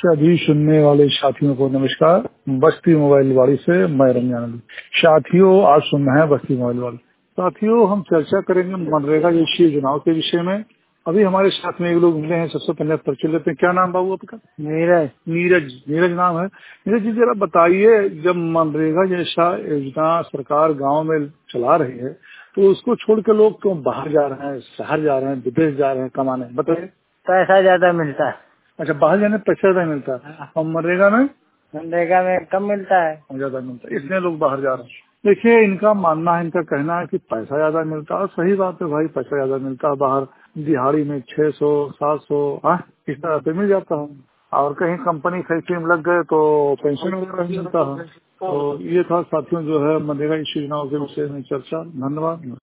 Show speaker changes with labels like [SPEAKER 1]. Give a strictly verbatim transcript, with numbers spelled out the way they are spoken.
[SPEAKER 1] सभी सुनने वाले साथियों को नमस्कार। बस्ती मोबाइल वाली से मैं रंजन अली। साथियों, आज सुनना है बस्ती मोबाइल वाली। साथियों, हम चर्चा करेंगे मनरेगा की योजनाओं के विषय में। अभी हमारे साथ में एक लोग मिले हैं, सबसे पहले परिचय लेते हैं। क्या नाम बाबू आपका?
[SPEAKER 2] नीरज।
[SPEAKER 1] नीरज नीरज नाम है। नीरज जी, जरा बताइए, जब मनरेगा जैसा योजना सरकार गाँव में चला रही है तो उसको छोड़ के लोग क्यों बाहर जा रहे हैं, शहर जा रहे हैं, विदेश जा रहे हैं कमाने? बताइए।
[SPEAKER 2] पैसा ज्यादा मिलता है।
[SPEAKER 1] अच्छा, बाहर जाने पैसा ज्यादा मिलता है और मनरेगा में
[SPEAKER 2] मनरेगा में कम मिलता है।
[SPEAKER 1] ज्यादा मिलता है, इसलिए लोग बाहर जा रहे हैं। देखिए, इनका मानना है, इनका कहना है कि पैसा ज्यादा मिलता है। सही बात है भाई, पैसा ज्यादा मिलता है। बाहर दिहाड़ी में छह सौ सात सौ इस तरह से मिल जाता है, और कहीं कंपनी फैक्ट्री में लग गए तो पेंशन वगैरह मिलता है। तो ये था साथियों, जो है मनरेगा योजनाओं के विषय में चर्चा। धन्यवाद।